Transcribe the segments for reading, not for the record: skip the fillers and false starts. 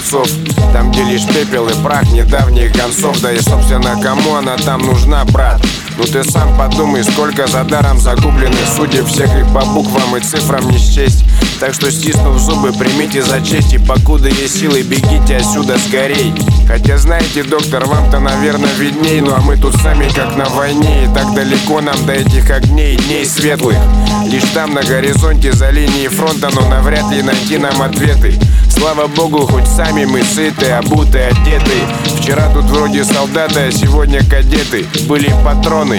отцов. Там, где лишь пепел и прах недавних гонцов. Да и собственно кому она там нужна, брат? Ну ты сам подумай, сколько за даром загубленных судеб. Всех их по буквам и цифрам не счесть. Так что, стиснув зубы, примите за честь. И покуда есть силы, бегите отсюда скорей. Хотя знаете, доктор, вам-то, наверное, видней. Ну а мы тут сами как на войне. И так далеко нам до этих огней, дней светлых. Лишь там на горизонте за линией фронта, но навряд ли найти нам ответы. Слава богу, хоть сами мы сыты, обуты, одеты. Вчера тут вроде солдаты, а сегодня кадеты. Были патроны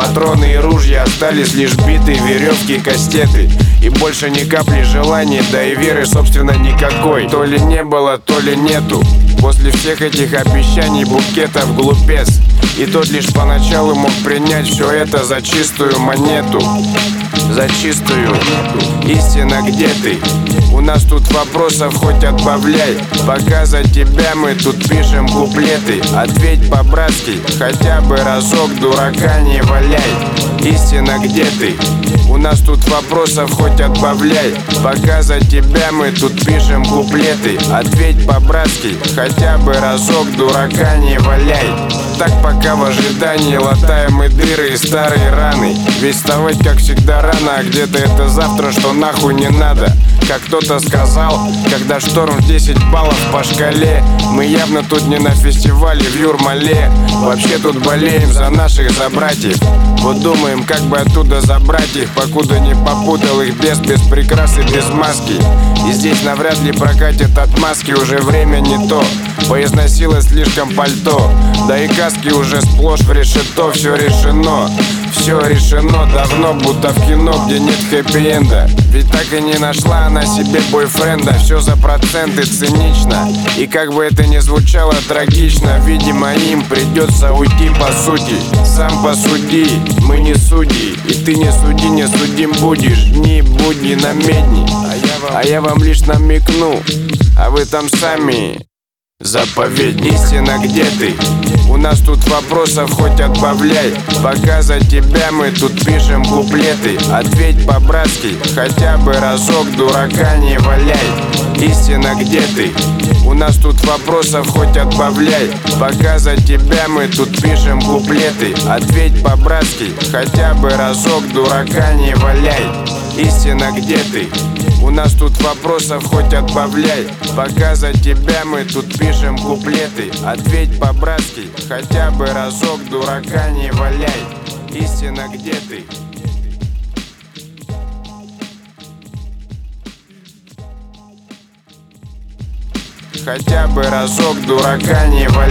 и ружья, остались лишь биты, веревки и кастеты. И больше ни капли желания, да и веры, собственно, никакой. То ли не было, то ли нету. После всех этих обещаний букетов глупец. И тот лишь поначалу мог принять все это за чистую монету. За чистую. Истина, где ты? У нас тут вопросов хоть отбавляй. Пока за тебя мы тут пишем куплеты. Ответь по-братски, хотя бы разок, дурака не валяй. Истина, где ты? У нас тут вопросов хоть отбавляй. Пока за тебя мы тут пишем куплеты. Ответь по-братски, хотя бы разок, дурака не валяй. Так пока в ожидании латаем мы дыры и старые раны. Ведь вставать как всегда рано, а где-то это завтра, что нахуй не надо. Как кто-то сказал, когда шторм в 10 баллов по шкале. Мы явно тут не на фестивале в Юрмале. Вообще тут болеем за наших, за братьев. Вот думаем, как бы оттуда забрать их, покуда не попутал их без прикрас и без маски. И здесь навряд ли прокатит отмазки, уже время не то. Поизносилось слишком пальто, да и каски уже сплошь в решето. Все решено, все решено давно, будто в кино, где нет хэппи-энда. Ведь так и не нашла она себе бойфренда. Все за проценты, цинично. И как бы это ни звучало трагично, видимо, им придется уйти по сути. Сам посуди, мы не судьи. И ты не суди, не судим будешь. Дни, будни на медни. А я вам лишь намекну, а вы там сами заповедь. Истина, где ты? У нас тут вопросов хоть отбавляй. Пока за тебя мы тут пишем куплеты. Ответь по-братски, хотя бы разок, дурака не валяй. Истина, где ты? У нас тут вопросов хоть отбавляй. Пока за тебя мы тут пишем куплеты. Ответь по-братски, хотя бы разок, дурака не валяй. Истина, где ты? У нас тут вопросов хоть отбавляй. Пока за тебя мы тут пишем куплеты. Ответь по-братски, хотя бы разок, дурака не валяй. Истина, где ты? Хотя бы разок, дурака не валяй.